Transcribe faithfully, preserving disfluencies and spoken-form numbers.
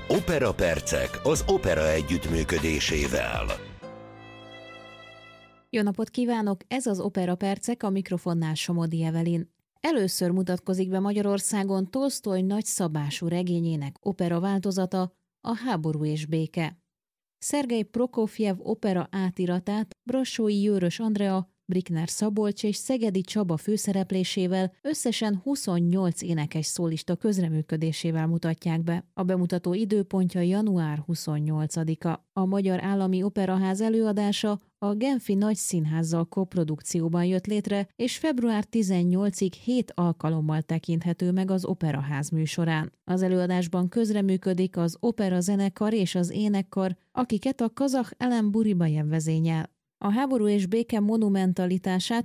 Opera Percek az Opera együttműködésével. Jó napot kívánok! Ez az Opera Percek, a mikrofonnál Somodi Evelyn. Először mutatkozik be Magyarországon Tolsztoj nagyszabású regényének opera változata, a Háború és béke. Szergej Prokofjev opera átiratát Brassói Jőrös Andrea, Brikner Szabolcs és Szegedi Csaba főszereplésével összesen huszonnyolc énekes szólista közreműködésével mutatják be. A bemutató időpontja január huszonnyolcadika. A Magyar Állami Operaház előadása a Genfi Nagyszínházzal koprodukcióban jött létre, és február tizennyolcadikáig hét alkalommal tekinthető meg az Operaház műsorán. Az előadásban közreműködik az opera zenekar és az énekkar, akiket a kazah Elem Buribajev vezényel. A háború és béke monumentalitását